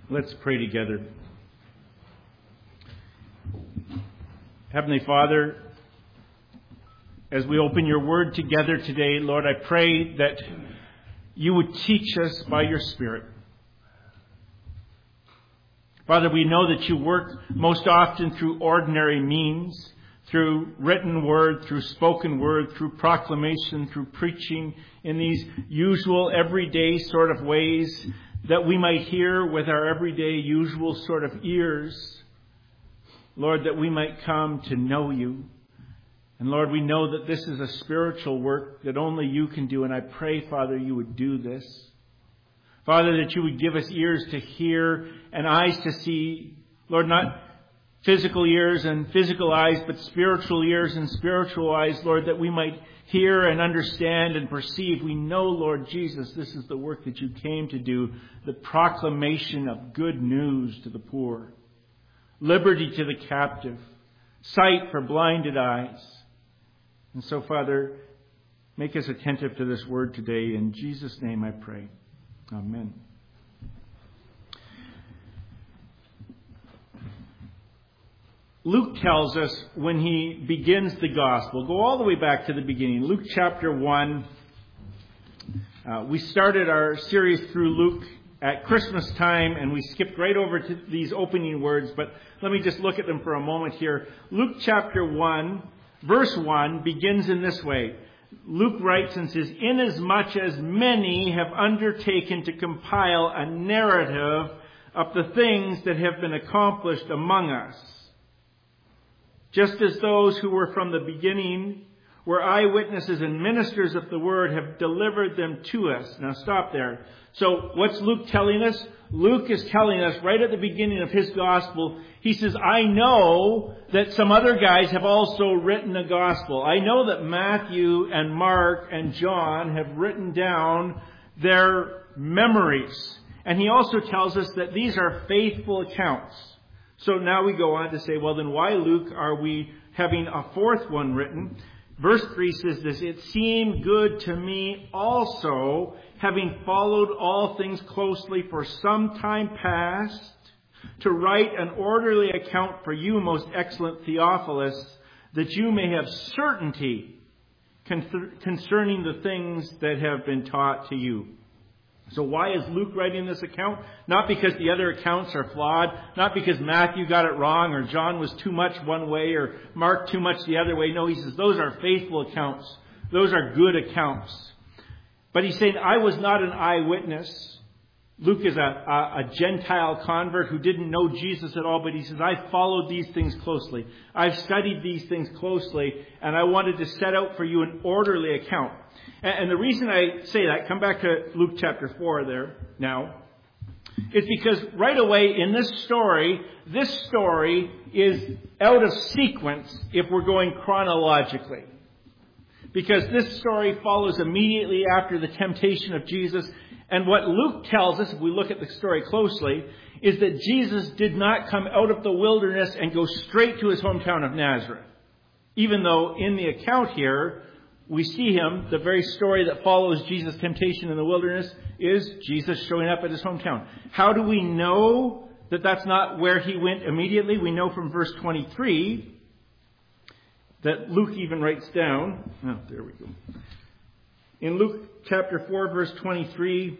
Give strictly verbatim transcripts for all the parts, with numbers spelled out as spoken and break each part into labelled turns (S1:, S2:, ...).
S1: Let's pray together. Heavenly Father, as we open your word together today, Lord, I pray that you would teach us by your Spirit. Father, we know that you work most often through ordinary means, through written word, through spoken word, through proclamation, through preaching, in these usual everyday sort of ways that we might hear with our everyday usual sort of ears. Lord, that we might come to know you. And Lord, we know that this is a spiritual work that only you can do. And I pray, Father, you would do this. Father, that you would give us ears to hear and eyes to see. Lord, not physical ears and physical eyes, but spiritual ears and spiritual eyes, Lord, that we might hear and understand and perceive. We know, Lord Jesus, this is the work that you came to do, the proclamation of good news to the poor, liberty to the captive, sight for blinded eyes. And so, Father, make us attentive to this word today. In Jesus' name I pray. Amen. Luke tells us when he begins the gospel, go all the way back to the beginning. Luke chapter one. Uh, we started our series through Luke at Christmas time, and we skipped right over to these opening words, but let me just look at them for a moment here. Luke chapter one, verse one begins in this way. Luke writes and says, "Inasmuch as many have undertaken to compile a narrative of the things that have been accomplished among us, just as those who were from the beginning were eyewitnesses and ministers of the word have delivered them to us." Now stop there. So what's Luke telling us? Luke is telling us right at the beginning of his gospel, he says, I know that some other guys have also written a gospel. I know that Matthew and Mark and John have written down their memories. And he also tells us that these are faithful accounts. So now we go on to say, well, then why, Luke, are we having a fourth one written? Verse three says this, "It seemed good to me also, having followed all things closely for some time past, to write an orderly account for you, most excellent Theophilus, that you may have certainty concerning the things that have been taught to you." So why is Luke writing this account? Not because the other accounts are flawed, not because Matthew got it wrong, or John was too much one way, or Mark too much the other way. No, he says those are faithful accounts. Those are good accounts. But he's saying, I was not an eyewitness. Luke is a, a, a Gentile convert who didn't know Jesus at all, but he says, I followed these things closely. I've studied these things closely, and I wanted to set out for you an orderly account. And, and the reason I say that, come back to Luke chapter four there now, is because right away in this story, this story is out of sequence if we're going chronologically. Because this story follows immediately after the temptation of Jesus. And what Luke tells us, if we look at the story closely, is that Jesus did not come out of the wilderness and go straight to his hometown of Nazareth. Even though in the account here, we see him, the very story that follows Jesus' temptation in the wilderness is Jesus showing up at his hometown. How do we know that that's not where he went immediately? We know from verse twenty-three that Luke even writes down. Oh, there we go. In Luke chapter four, verse twenty-three,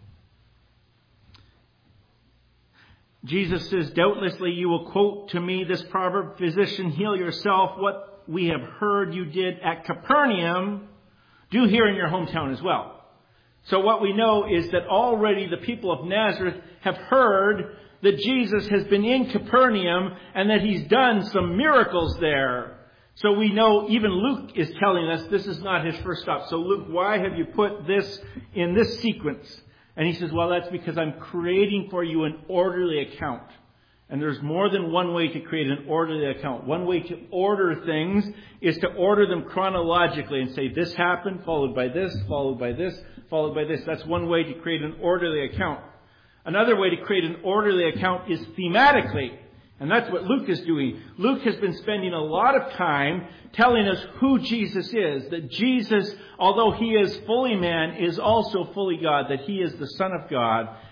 S1: Jesus says, "Doubtlessly you will quote to me this proverb, 'Physician, heal yourself. What we have heard you did at Capernaum, do here in your hometown as well.'" So what we know is that already the people of Nazareth have heard that Jesus has been in Capernaum and that he's done some miracles there. So we know even Luke is telling us this is not his first stop. So Luke, why have you put this in this sequence? And he says, well, that's because I'm creating for you an orderly account. And there's more than one way to create an orderly account. One way to order things is to order them chronologically and say this happened, followed by this, followed by this, followed by this. That's one way to create an orderly account. Another way to create an orderly account is thematically. And that's what Luke is doing. Luke has been spending a lot of time telling us who Jesus is. That Jesus, although he is fully man, is also fully God. That he is the Son of God.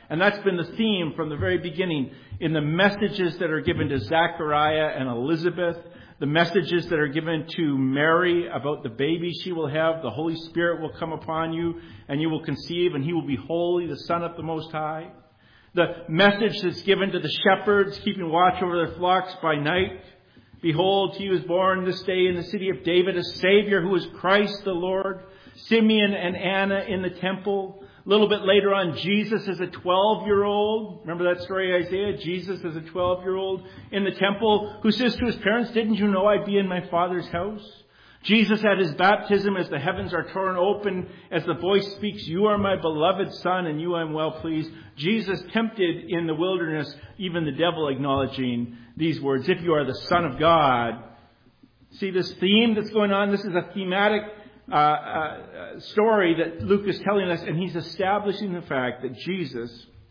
S1: And that's been the theme from the very beginning in the messages that are given to Zachariah and Elizabeth, the messages that are given to Mary about the baby she will have. The Holy Spirit will come upon you and you will conceive and he will be holy, the Son of the Most High. The message that's given to the shepherds keeping watch over their flocks by night. Behold, he was born this day in the city of David, a Savior who is Christ the Lord. Simeon and Anna in the temple. A little bit later on, Jesus as a twelve-year-old. Remember that story, Isaiah? Jesus as a twelve-year-old in the temple who says to his parents, didn't you know I'd be in my Father's house? Jesus at his baptism as the heavens are torn open, as the voice speaks, you are my beloved Son and you I am well pleased. Jesus tempted in the wilderness, even the devil acknowledging these words, if you are the Son of God. See this theme that's going on? This is a thematic uh, uh, story that Luke is telling us, and he's establishing the fact that Jesus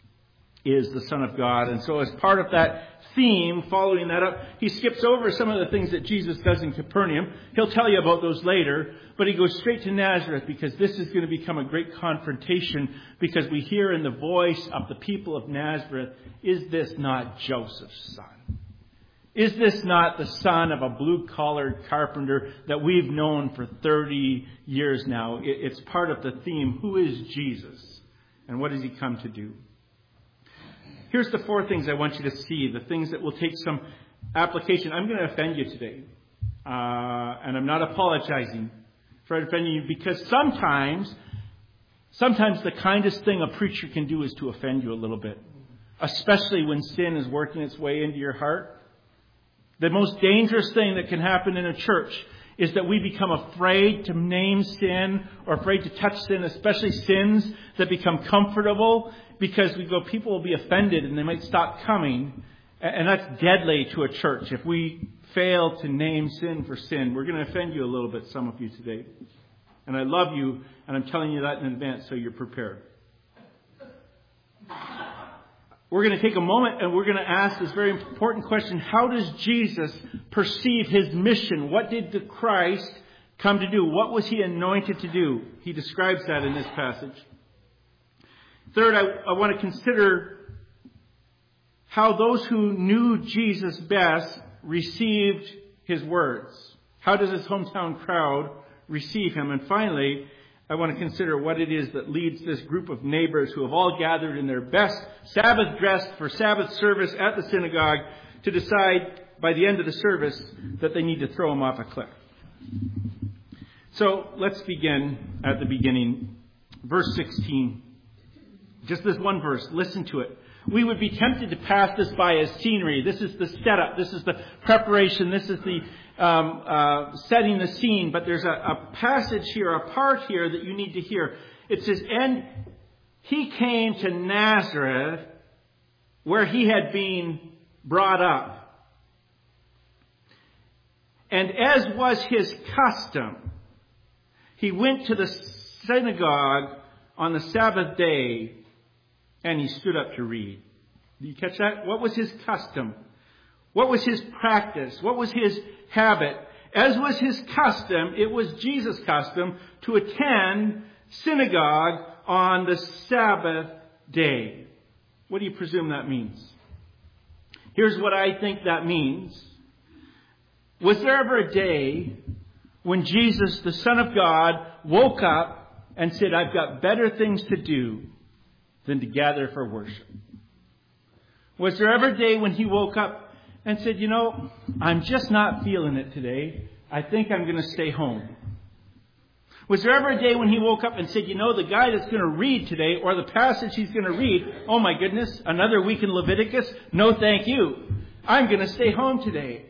S1: is the Son of God. And so as part of that theme, following that up, he skips over some of the things that Jesus does in Capernaum. He'll tell you about those later, but he goes straight to Nazareth because this is going to become a great confrontation because we hear in the voice of the people of Nazareth, is this not Joseph's son? Is this not the son of a blue-collared carpenter that we've known for thirty years now? It's part of the theme, who is Jesus and what has he come to do? Here's the four things I want you to see, the things that will take some application. I'm going to offend you today. Uh, and I'm not apologizing for offending you because sometimes, sometimes the kindest thing a preacher can do is to offend you a little bit. Especially when sin is working its way into your heart. The most dangerous thing that can happen in a church is that we become afraid to name sin or afraid to touch sin, especially sins that become comfortable, because we go, people will be offended and they might stop coming. And that's deadly to a church. If we fail to name sin for sin, we're going to offend you a little bit, some of you today. And I love you, and I'm telling you that in advance so you're prepared. We're going to take a moment and we're going to ask this very important question. How does Jesus perceive his mission? What did the Christ come to do? What was he anointed to do? He describes that in this passage. Third, I, I want to consider how those who knew Jesus best received his words. How does his hometown crowd receive him? And finally, I want to consider what it is that leads this group of neighbors who have all gathered in their best Sabbath dressed for Sabbath service at the synagogue to decide by the end of the service that they need to throw him off a cliff. So let's begin at the beginning. Verse sixteen. Just this one verse. Listen to it. We would be tempted to pass this by as scenery. This is the setup. This is the preparation. This is the um, uh, setting the scene. But there's a, a passage here, a part here that you need to hear. It says, and he came to Nazareth where he had been brought up. And as was his custom, he went to the synagogue on the Sabbath day and he stood up to read. Do you catch that? What was his custom? What was his practice? What was his habit? As was his custom, it was Jesus' custom to attend synagogue on the Sabbath day. What do you presume that means? Here's what I think that means. Was there ever a day when Jesus, the Son of God, woke up and said, I've got better things to do than to gather for worship? Was there ever a day when he woke up and said, you know, I'm just not feeling it today. I think I'm going to stay home? Was there ever a day when he woke up and said, you know, the guy that's going to read today, or the passage he's going to read, oh my goodness, another week in Leviticus? No, thank you. I'm going to stay home today.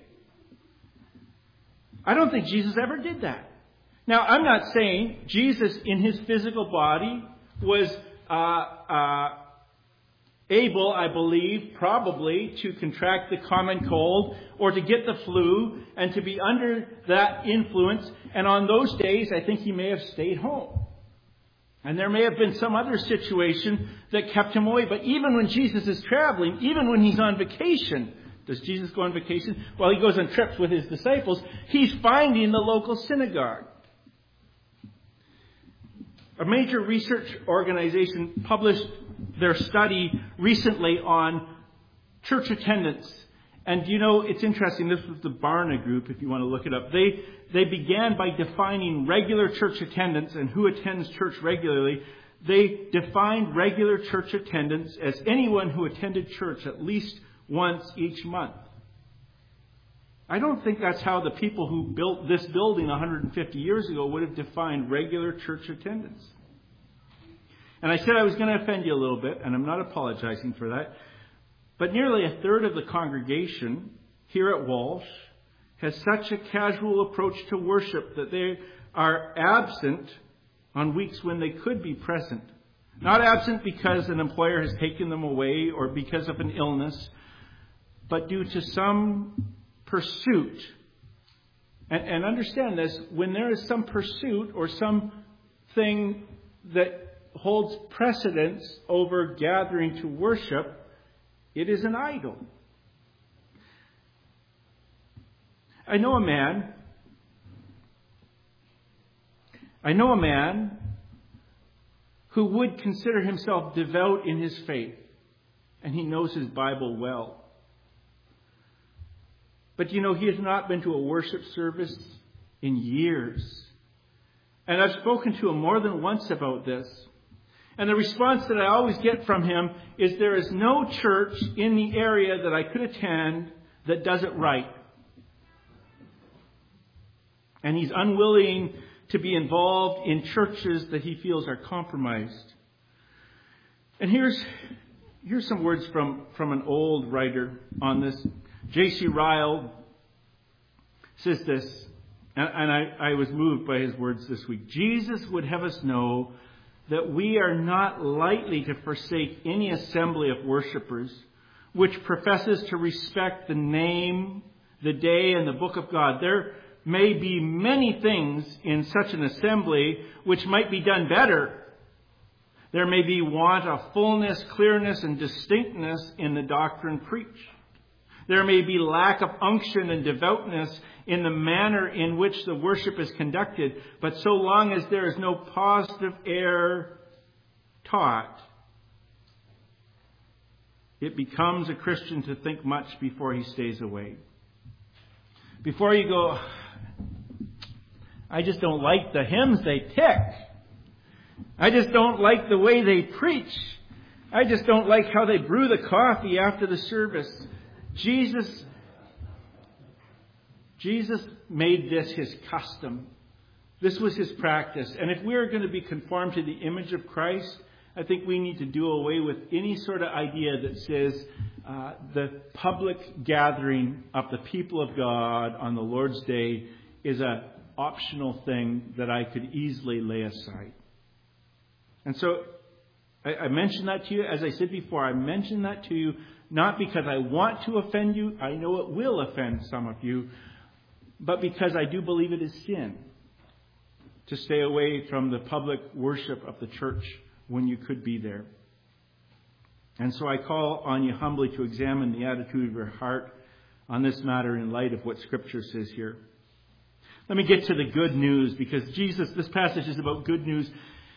S1: I don't think Jesus ever did that. Now, I'm not saying Jesus in his physical body was uh, uh, able, I believe, probably to contract the common cold or to get the flu and to be under that influence. And on those days, I think he may have stayed home. And there may have been some other situation that kept him away. But even when Jesus is traveling, even when he's on vacation, does Jesus go on vacation? Well, he goes on trips with his disciples. He's finding the local synagogue. A major research organization published their study recently on church attendance. And you know, it's interesting, this was the Barna Group, if you want to look it up. They, they began by defining regular church attendance and who attends church regularly. They defined regular church attendance as anyone who attended church at least once each month. I don't think that's how the people who built this building one hundred fifty years ago would have defined regular church attendance. And I said I was going to offend you a little bit, and I'm not apologizing for that. But nearly a third of the congregation here at Walsh has such a casual approach to worship that they are absent on weeks when they could be present. Not absent because an employer has taken them away or because of an illness, but due to some pursuit. And, and understand this, when there is some pursuit or something that holds precedence over gathering to worship, it is an idol. I know a man, I know a man who would consider himself devout in his faith, and he knows his Bible well. But you know, he has not been to a worship service in years. And I've spoken to him more than once about this. And the response that I always get from him is there is no church in the area that I could attend that does it right. And he's unwilling to be involved in churches that he feels are compromised. And here's, here's some words from, from an old writer on this. J C Ryle says this, and, and I, I was moved by his words this week. Jesus would have us know that we are not lightly to forsake any assembly of worshipers which professes to respect the name, the day, and the book of God. There may be many things in such an assembly which might be done better. There may be want of fullness, clearness, and distinctness in the doctrine preached. There may be lack of unction and devoutness in the manner in which the worship is conducted, but so long as there is no positive air taught, it becomes a Christian to think much before he stays away. Before you go, I just don't like the hymns they pick. I just don't like the way they preach. I just don't like how they brew the coffee after the service. Jesus, Jesus made this his custom. This was his practice. And if we are going to be conformed to the image of Christ, I think we need to do away with any sort of idea that says uh, the public gathering of the people of God on the Lord's Day is an optional thing that I could easily lay aside. And so I, I mentioned that to you. As I said before, I mentioned that to you not because I want to offend you. I know it will offend some of you. But because I do believe it is sin to stay away from the public worship of the church when you could be there. And so I call on you humbly to examine the attitude of your heart on this matter in light of what Scripture says here. Let me get to the good news, because Jesus, this passage is about good news.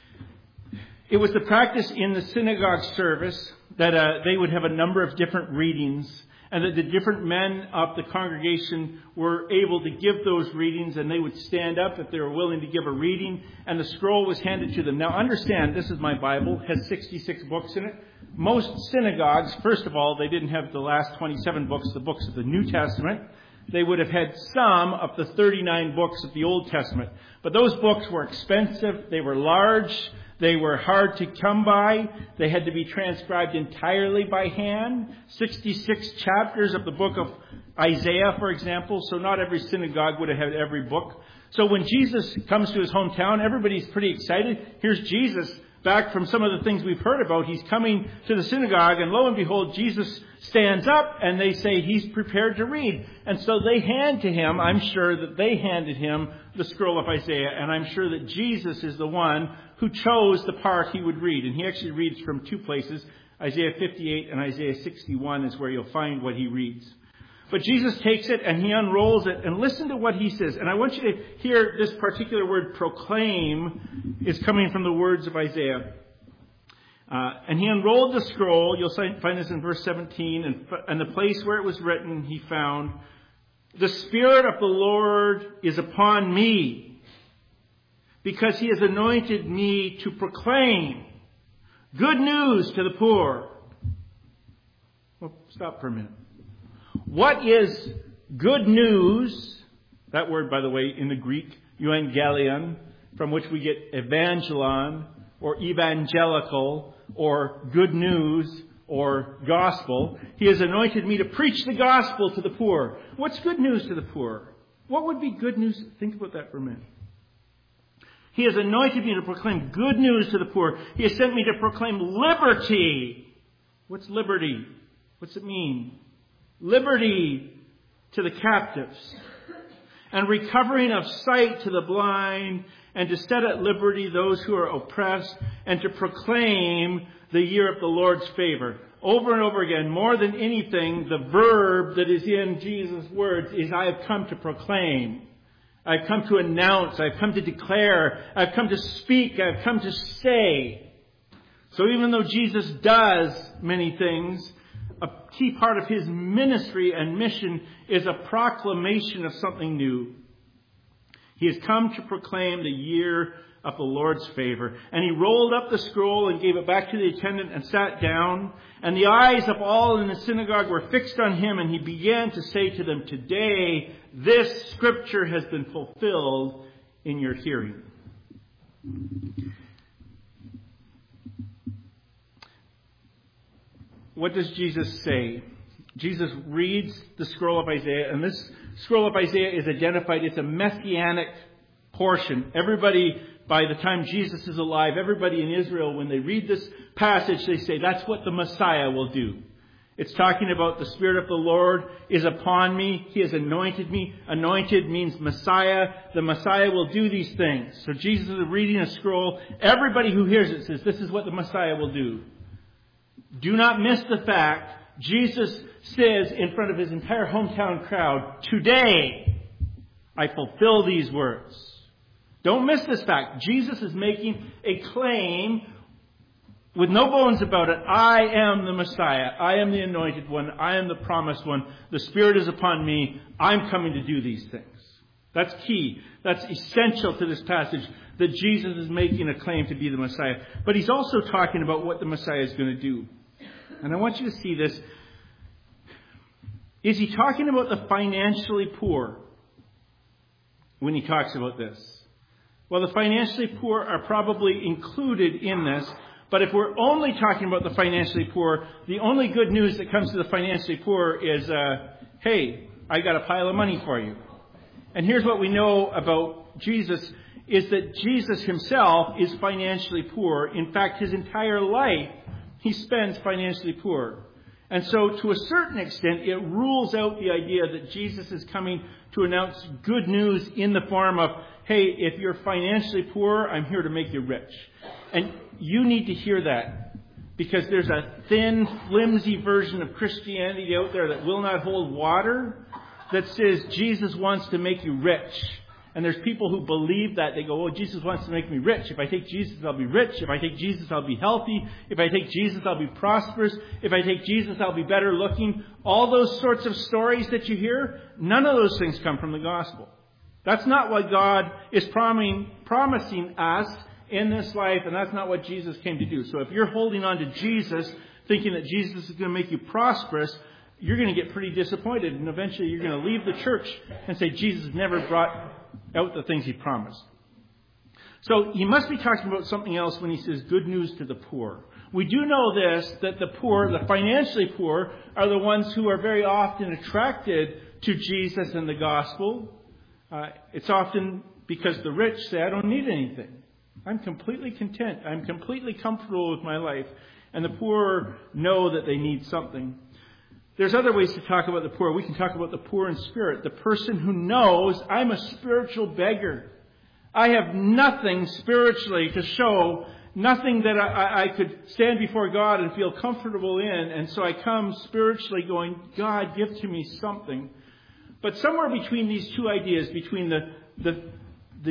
S1: It was the practice in the synagogue service that uh, they would have a number of different readings, and that the different men of the congregation were able to give those readings, and they would stand up if they were willing to give a reading, and the scroll was handed to them. Now understand, this is my Bible, it has sixty-six books in it. Most synagogues, first of all, they didn't have the last twenty-seven books, the books of the New Testament. They would have had some of the thirty-nine books of the Old Testament. But those books were expensive, they were large, they were hard to come by. They had to be transcribed entirely by hand. sixty-six chapters of the book of Isaiah, for example. So not every synagogue would have had every book. So when Jesus comes to his hometown, everybody's pretty excited. Here's Jesus back from some of the things we've heard about. He's coming to the synagogue, and lo and behold, Jesus stands up, and they say he's prepared to read. And so they hand to him, I'm sure that they handed him the scroll of Isaiah, and I'm sure that Jesus is the one who chose the part he would read. And he actually reads from two places. Isaiah fifty-eight and Isaiah sixty-one is where you'll find what he reads. But Jesus takes it and he unrolls it, and listen to what he says. And I want you to hear this particular word, proclaim, is coming from the words of Isaiah. Uh, and he unrolled the scroll. You'll find this in verse seventeen. And, and the place where it was written, he found, "The Spirit of the Lord is upon me, because he has anointed me to proclaim good news to the poor." Well, stop for a minute. What is good news? That word, by the way, in the Greek, euangelion, from which we get evangelon, or evangelical, or good news, or gospel. He has anointed me to preach the gospel to the poor. What's good news to the poor? What would be good news? Think about that for a minute. He has anointed me to proclaim good news to the poor. He has sent me to proclaim liberty. What's liberty? What's it mean? Liberty to the captives, and recovering of sight to the blind, and to set at liberty those who are oppressed, and to proclaim the year of the Lord's favor. Over and over again, more than anything, the verb that is in Jesus' words is, I have come to proclaim. I've come to announce. I've come to declare. I've come to speak. I've come to say. So even though Jesus does many things, a key part of his ministry and mission is a proclamation of something new. He has come to proclaim the year of the Lord's favor. And he rolled up the scroll and gave it back to the attendant and sat down. And the eyes of all in the synagogue were fixed on him. And he began to say to them, "Today this scripture has been fulfilled in your hearing." What does Jesus say? Jesus reads the scroll of Isaiah, and this scroll of Isaiah is identified. It's a messianic portion. Everybody, by the time Jesus is alive, everybody in Israel, when they read this passage, they say, that's what the Messiah will do. It's talking about the Spirit of the Lord is upon me. He has anointed me. Anointed means Messiah. The Messiah will do these things. So Jesus is reading a scroll. Everybody who hears it says, this is what the Messiah will do. Do not miss the fact Jesus says in front of his entire hometown crowd, today I fulfill these words. Don't miss this fact. Jesus is making a claim with no bones about it. I am the Messiah. I am the anointed one. I am the promised one. The Spirit is upon me. I'm coming to do these things. That's key. That's essential to this passage, that Jesus is making a claim to be the Messiah. But he's also talking about what the Messiah is going to do. And I want you to see this. Is he talking about the financially poor when he talks about this? Well, the financially poor are probably included in this. But if we're only talking about the financially poor, the only good news that comes to the financially poor is, uh, hey, I got a pile of money for you. And here's what we know about Jesus, is that Jesus himself is financially poor. In fact, his entire life, he spends financially poor. And so to a certain extent, it rules out the idea that Jesus is coming to announce good news in the form of, hey, if you're financially poor, I'm here to make you rich. And you need to hear that, because there's a thin, flimsy version of Christianity out there that will not hold water, that says Jesus wants to make you rich. And there's people who believe that. They go, oh, Jesus wants to make me rich. If I take Jesus, I'll be rich. If I take Jesus, I'll be healthy. If I take Jesus, I'll be prosperous. If I take Jesus, I'll be better looking. All those sorts of stories that you hear, none of those things come from the gospel. That's not what God is promising, promising us in this life, and that's not what Jesus came to do. So if you're holding on to Jesus, thinking that Jesus is going to make you prosperous, you're going to get pretty disappointed, and eventually you're going to leave the church and say Jesus never brought out the things he promised. So he must be talking about something else when he says good news to the poor. We do know this, that the poor, the financially poor, are the ones who are very often attracted to Jesus and the gospel. Uh, it's often because the rich say, I don't need anything. I'm completely content. I'm completely comfortable with my life. And the poor know that they need something. There's other ways to talk about the poor. We can talk about the poor in spirit. The person who knows, I'm a spiritual beggar. I have nothing spiritually to show, nothing that I, I could stand before God and feel comfortable in. And so I come spiritually going, God, give to me something. But somewhere between these two ideas, between the, the, the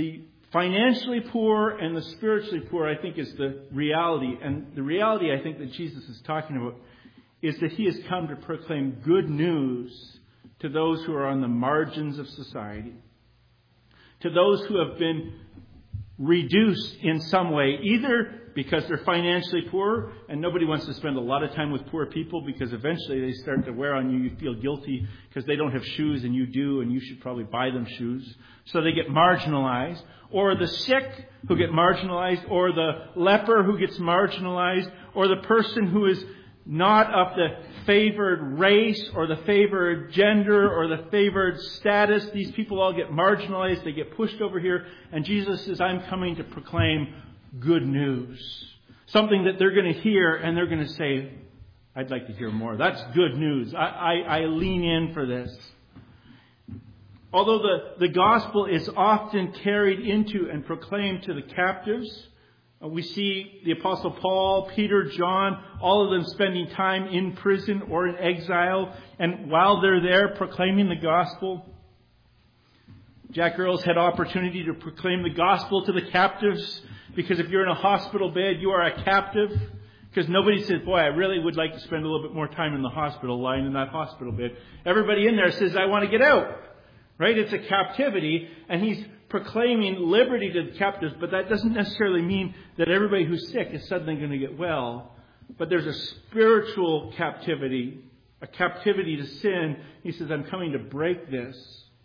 S1: financially poor and the spiritually poor, I think, is the reality. And the reality, I think, that Jesus is talking about is that he has come to proclaim good news to those who are on the margins of society, to those who have been reduced in some way, either because they're financially poor, and nobody wants to spend a lot of time with poor people because eventually they start to wear on you. You feel guilty because they don't have shoes and you do, and you should probably buy them shoes. So they get marginalized. Or the sick who get marginalized, or the leper who gets marginalized, or the person who is not of the favored race or the favored gender or the favored status. These people all get marginalized. They get pushed over here. And Jesus says, I'm coming to proclaim good news. Something that they're going to hear and they're going to say, I'd like to hear more. That's good news. I, I, I lean in for this. Although the, the gospel is often carried into and proclaimed to the captives, we see the Apostle Paul, Peter, John, all of them spending time in prison or in exile. And while they're there proclaiming the gospel, Jack Earls had opportunity to proclaim the gospel to the captives. Because if you're in a hospital bed, you are a captive. Because nobody says, boy, I really would like to spend a little bit more time in the hospital, lying in that hospital bed. Everybody in there says, I want to get out. Right? It's a captivity. And he's proclaiming liberty to the captives, but that doesn't necessarily mean that everybody who's sick is suddenly going to get well. But there's a spiritual captivity, a captivity to sin. He says, I'm coming to break this.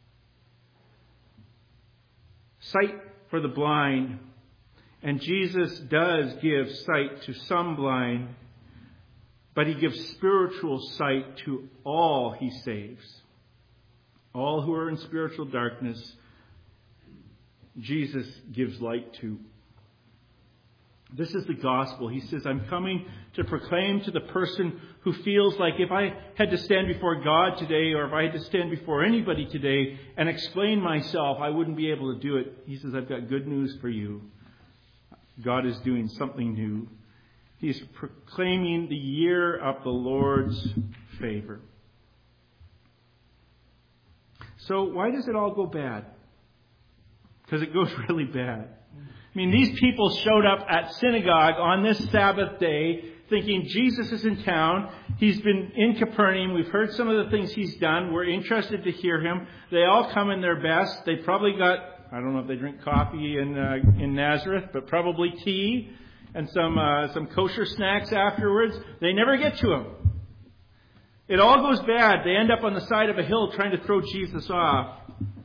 S1: Sight for the blind. And Jesus does give sight to some blind, but he gives spiritual sight to all he saves. All who are in spiritual darkness, Jesus gives light to. This is the gospel. He says, I'm coming to proclaim to the person who feels like if I had to stand before God today, or if I had to stand before anybody today and explain myself, I wouldn't be able to do it. He says, I've got good news for you. God is doing something new. He's proclaiming the year of the Lord's favor. So why does it all go bad? Because it goes really bad. I mean, these people showed up at synagogue on this Sabbath day thinking Jesus is in town. He's been in Capernaum. We've heard some of the things he's done. We're interested to hear him. They all come in their best. They probably got, I don't know if they drink coffee in uh, in Nazareth, but probably tea and some uh, some kosher snacks afterwards. They never get to him. It all goes bad. They end up on the side of a hill trying to throw Jesus off.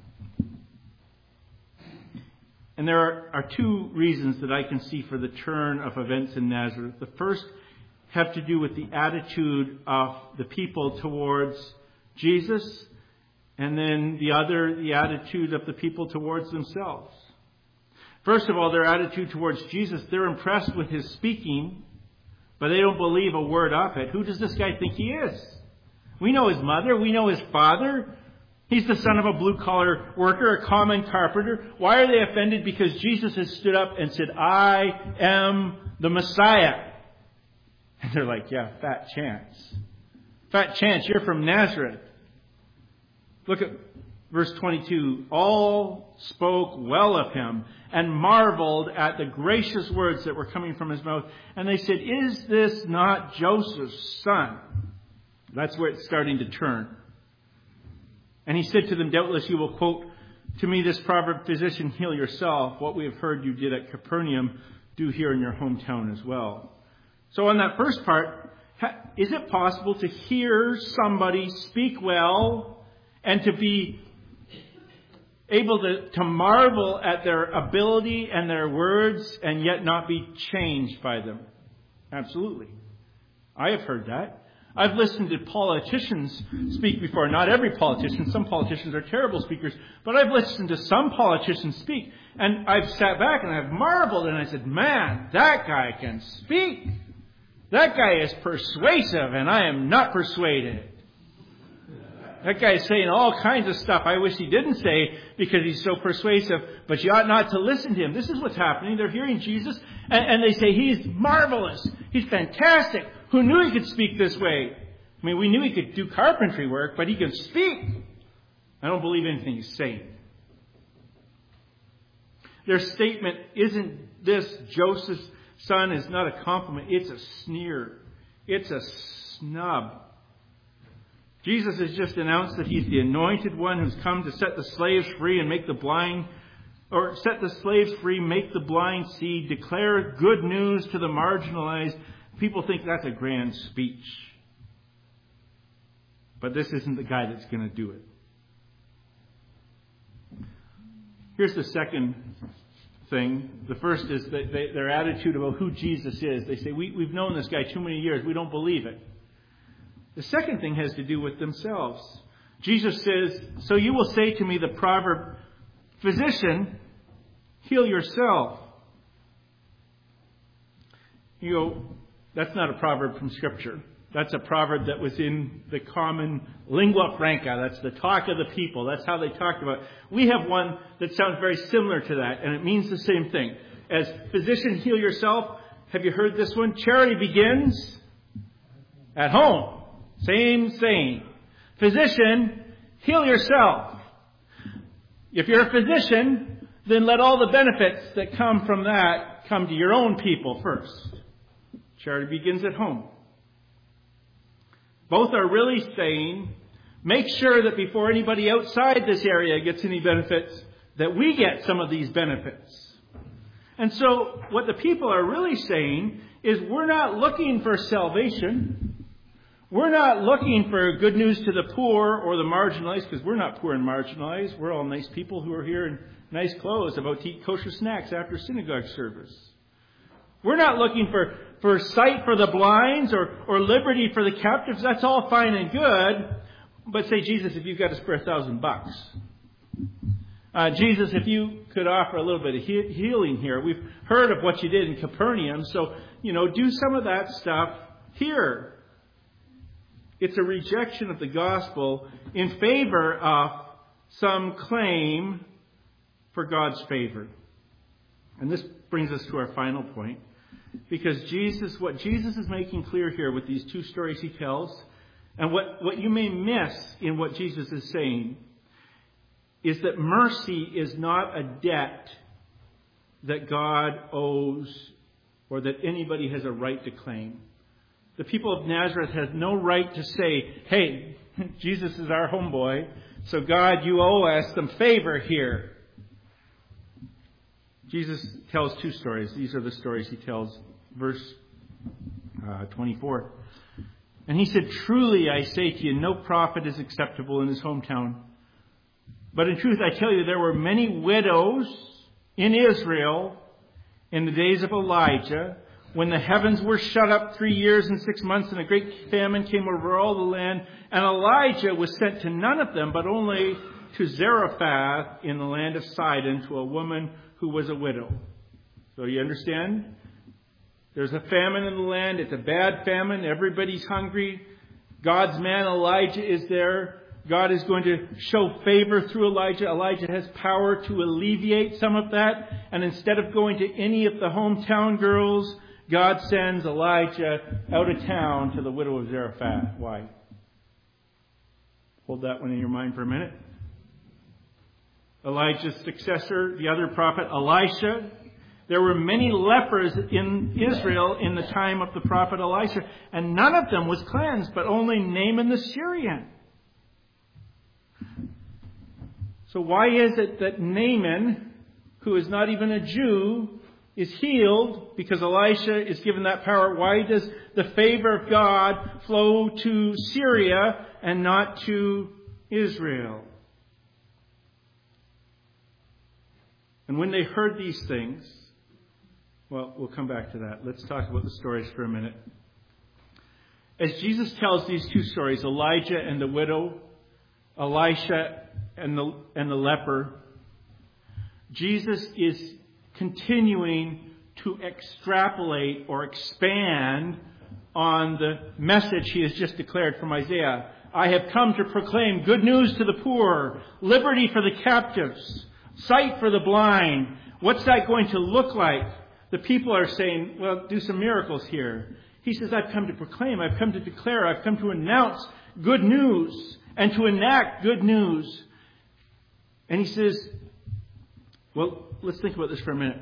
S1: And there are, are two reasons that I can see for the turn of events in Nazareth. The first have to do with the attitude of the people towards Jesus, and then the other, the attitude of the people towards themselves. First of all, their attitude towards Jesus, they're impressed with his speaking, but they don't believe a word of it. Who does this guy think he is? We know his mother. We know his father. He's the son of a blue-collar worker, a common carpenter. Why are they offended? Because Jesus has stood up and said, I am the Messiah. And they're like, yeah, fat chance. Fat chance, you're from Nazareth. Look at verse twenty-two. All spoke well of him and marveled at the gracious words that were coming from his mouth. And they said, is this not Joseph's son? That's where it's starting to turn. And he said to them, doubtless you will quote to me this proverb, physician, heal yourself. What we have heard you did at Capernaum, do here in your hometown as well. So on that first part, is it possible to hear somebody speak well and to be able to, to marvel at their ability and their words and yet not be changed by them? Absolutely. I have heard that. I've listened to politicians speak before. Not every politician. Some politicians are terrible speakers. But I've listened to some politicians speak. And I've sat back and I've marveled and I said, man, that guy can speak. That guy is persuasive and I am not persuaded. That guy is saying all kinds of stuff I wish he didn't say because he's so persuasive. But you ought not to listen to him. This is what's happening. They're hearing Jesus and, and they say he's marvelous. He's fantastic. Who knew he could speak this way? I mean, we knew he could do carpentry work, but he can speak. I don't believe anything he's saying. Their statement isn't this, Joseph's son is not a compliment. It's a sneer. It's a snub. Jesus has just announced that he's the anointed one who's come to set the slaves free and make the blind, or set the slaves free, make the blind see, declare good news to the marginalized. People think that's a grand speech. But this isn't the guy that's going to do it. Here's the second thing. The first is that they, their attitude about who Jesus is. They say, we, we've known this guy too many years. We don't believe it. The second thing has to do with themselves. Jesus says, so you will say to me the proverb, physician, heal yourself. You go, that's not a proverb from Scripture. That's a proverb that was in the common lingua franca. That's the talk of the people. That's how they talked about it. We have one that sounds very similar to that, and it means the same thing. As physician, heal yourself. Have you heard this one? Charity begins at home. Same saying. Physician, heal yourself. If you're a physician, then let all the benefits that come from that come to your own people first. Charity begins at home. Both are really saying, make sure that before anybody outside this area gets any benefits, that we get some of these benefits. And so what the people are really saying is, we're not looking for salvation. We're not looking for good news to the poor or the marginalized, because we're not poor and marginalized. We're all nice people who are here in nice clothes, about to eat kosher snacks after synagogue service. We're not looking for, for sight for the blinds or, or liberty for the captives. That's all fine and good. But say, Jesus, if you've got to spare a thousand bucks. Uh, Jesus, if you could offer a little bit of he- healing here. We've heard of what you did in Capernaum. So, you know, do some of that stuff here. It's a rejection of the gospel in favor of some claim for God's favor. And this brings us to our final point. Because Jesus, what Jesus is making clear here with these two stories he tells, and what, what you may miss in what Jesus is saying, is that mercy is not a debt that God owes or that anybody has a right to claim. The people of Nazareth have no right to say, hey, Jesus is our homeboy, so God, you owe us some favor here. Jesus tells two stories. These are the stories he tells. Verse uh, twenty-four. And he said, truly I say to you, no prophet is acceptable in his hometown. But in truth I tell you, there were many widows in Israel in the days of Elijah, when the heavens were shut up three years and six months, and a great famine came over all the land. And Elijah was sent to none of them, but only to Zarephath in the land of Sidon, to a woman who was a widow. So you understand? There's a famine in the land. It's a bad famine. Everybody's hungry. God's man Elijah is there. God is going to show favor through Elijah. Elijah has power to alleviate some of that. And instead of going to any of the hometown girls, God sends Elijah out of town to the widow of Zarephath. Why? Hold that one in your mind for a minute. Elijah's successor, the other prophet, Elisha. There were many lepers in Israel in the time of the prophet Elisha, and none of them was cleansed, but only Naaman the Syrian. So why is it that Naaman, who is not even a Jew, is healed because Elisha is given that power? Why does the favor of God flow to Syria and not to Israel? And when they heard these things, well, we'll come back to that. Let's talk about the stories for a minute. As Jesus tells these two stories, Elijah and the widow, Elisha and the, and the leper, Jesus is continuing to extrapolate or expand on the message he has just declared from Isaiah. I have come to proclaim good news to the poor, liberty for the captives, sight for the blind. What's that going to look like? The people are saying, well, do some miracles here. He says, I've come to proclaim, I've come to declare, I've come to announce good news and to enact good news. And he says, Well, let's think about this for a minute.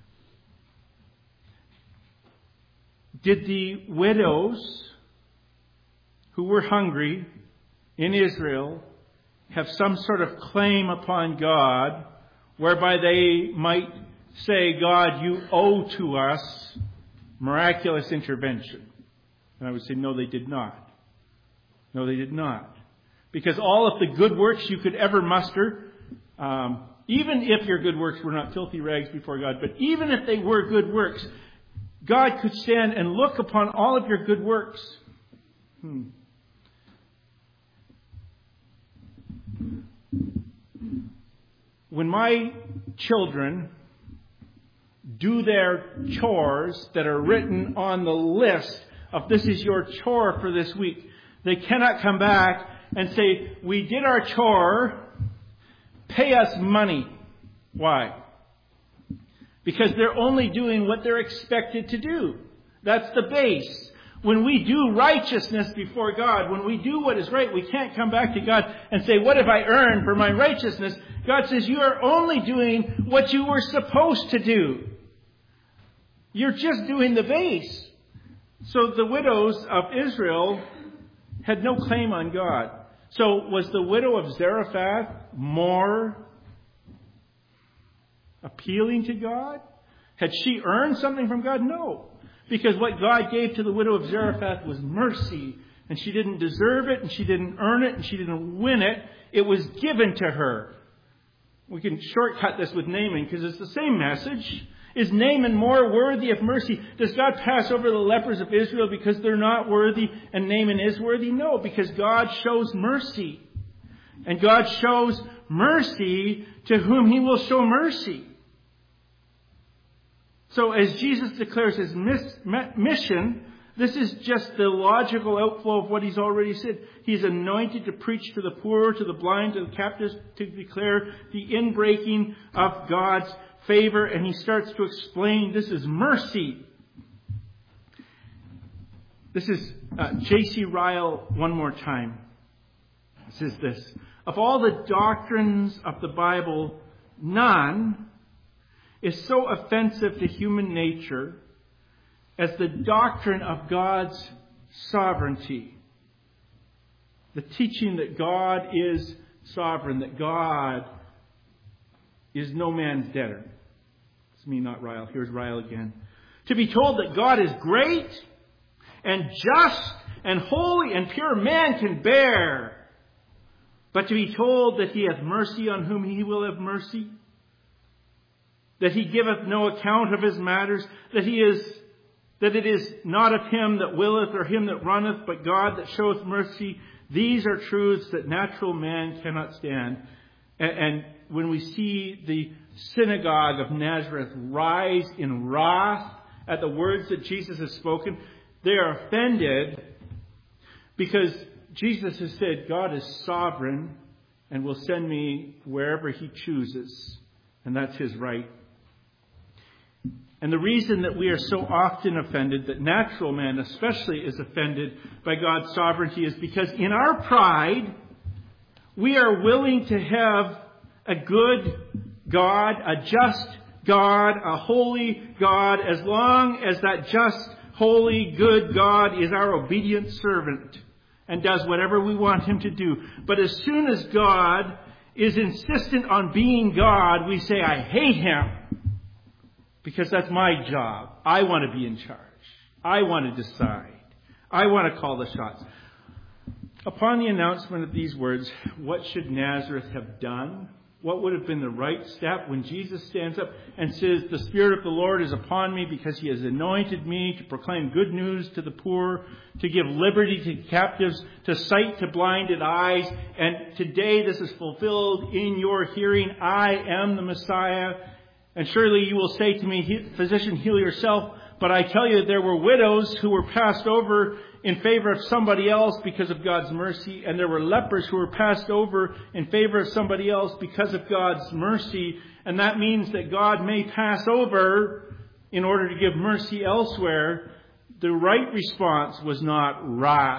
S1: Did the widows who were hungry in Israel have some sort of claim upon God whereby they might say, God, you owe to us miraculous intervention? And I would say, no, they did not. No, they did not. Because all of the good works you could ever muster, um, even if your good works were not filthy rags before God, but even if they were good works, God could stand and look upon all of your good works. Hmm. When my children do their chores that are written on the list of this is your chore for this week, they cannot come back and say, we did our chore, pay us money. Why? Because they're only doing what they're expected to do. That's the base. When we do righteousness before God, when we do what is right, we can't come back to God and say, what have I earned for my righteousness? God says, you are only doing what you were supposed to do. You're just doing the base. So the widows of Israel had no claim on God. So was the widow of Zarephath more appealing to God? Had she earned something from God? No. Because what God gave to the widow of Zarephath was mercy. And she didn't deserve it, and she didn't earn it, and she didn't win it. It was given to her. We can shortcut this with Naaman because it's the same message. Is Naaman more worthy of mercy? Does God pass over the lepers of Israel because they're not worthy and Naaman is worthy? No, because God shows mercy. And God shows mercy to whom he will show mercy. So as Jesus declares his mission, this is just the logical outflow of what he's already said. He's anointed to preach to the poor, to the blind, to the captives, to declare the inbreaking of God's favor. And he starts to explain this is mercy. This is uh, J C Ryle one more time. It says this. Of all the doctrines of the Bible, none is so offensive to human nature as the doctrine of God's sovereignty. The teaching that God is sovereign, that God is no man's debtor. It's me, not Ryle. Here's Ryle again. To be told that God is great and just and holy and pure, man can bear. But to be told that he hath mercy on whom he will have mercy, that he giveth no account of his matters, that he is, that it is not of him that willeth or him that runneth, but God that showeth mercy. These are truths that natural man cannot stand. And, and when we see the synagogue of Nazareth rise in wrath at the words that Jesus has spoken, they are offended because Jesus has said God is sovereign and will send me wherever he chooses. And that's his right. And the reason that we are so often offended, that natural man especially is offended by God's sovereignty, is because in our pride, we are willing to have a good God, a just God, a holy God, as long as that just, holy, good God is our obedient servant and does whatever we want him to do. But as soon as God is insistent on being God, we say, I hate him. Because that's my job. I want to be in charge. I want to decide. I want to call the shots. Upon the announcement of these words, what should Nazareth have done? What would have been the right step when Jesus stands up and says, the Spirit of the Lord is upon me because he has anointed me to proclaim good news to the poor, to give liberty to captives, to sight to blinded eyes. And today this is fulfilled in your hearing. I am the Messiah. And surely you will say to me, physician, heal yourself. But I tell you, there were widows who were passed over in favor of somebody else because of God's mercy. And there were lepers who were passed over in favor of somebody else because of God's mercy. And that means that God may pass over in order to give mercy elsewhere. The right response was not wrath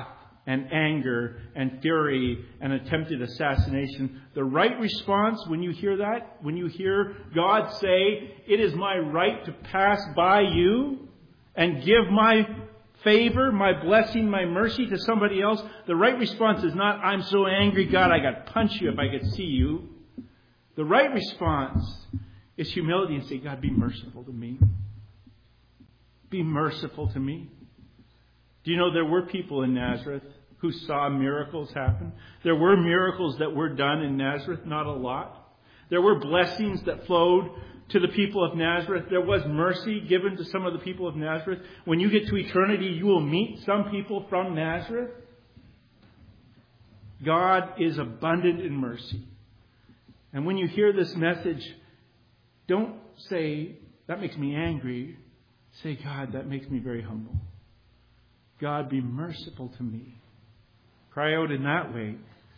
S1: and anger and fury and attempted assassination. The right response when you hear that, when you hear God say, it is my right to pass by you and give my favor, my blessing, my mercy to somebody else, the right response is not, I'm so angry, God, I got to punch you if I could see you. The right response is humility and say, God, be merciful to me. Be merciful to me. Do you know there were people in Nazareth who saw miracles happen? There were miracles that were done in Nazareth, not a lot. There were blessings that flowed to the people of Nazareth. There was mercy given to some of the people of Nazareth. When you get to eternity, you will meet some people from Nazareth. God is abundant in mercy. And when you hear this message, don't say, that makes me angry. Say, God, that makes me very humble. God, be merciful to me. Cry out in that way.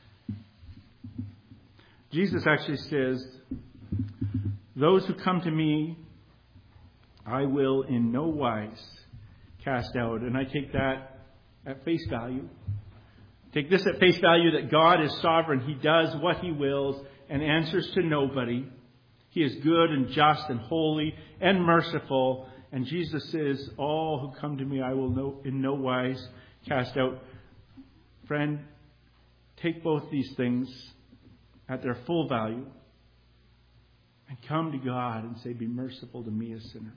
S1: Jesus actually says, those who come to me, I will in no wise cast out. And I take that at face value. Take this at face value that God is sovereign. He does what He wills and answers to nobody. He is good and just and holy and merciful. And Jesus says, all who come to me, I will no, in no wise cast out. Friend, take both these things at their full value and come to God and say, be merciful to me, a sinner.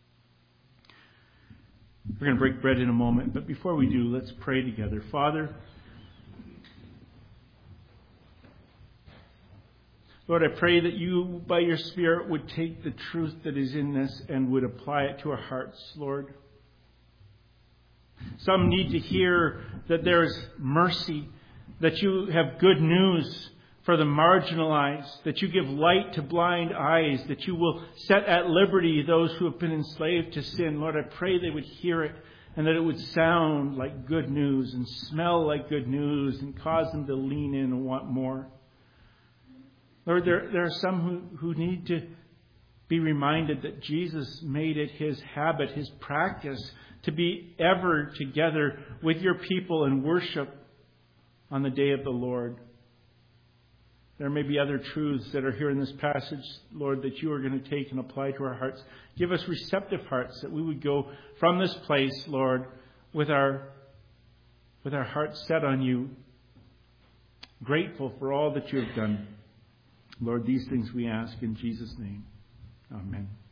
S1: We're going to break bread in a moment, but before we do, let's pray together. Father, Lord, I pray that you, by your Spirit, would take the truth that is in this and would apply it to our hearts, Lord. Some need to hear that there is mercy, that you have good news for the marginalized, that you give light to blind eyes, that you will set at liberty those who have been enslaved to sin. Lord, I pray they would hear it and that it would sound like good news and smell like good news and cause them to lean in and want more. Lord, there, there are some who, who need to be reminded that Jesus made it his habit, his practice, to be ever together with your people in worship on the day of the Lord. There may be other truths that are here in this passage, Lord, that you are going to take and apply to our hearts. Give us receptive hearts that we would go from this place, Lord, with our, with our hearts set on you, grateful for all that you have done. Lord, these things we ask in Jesus' name. Amen.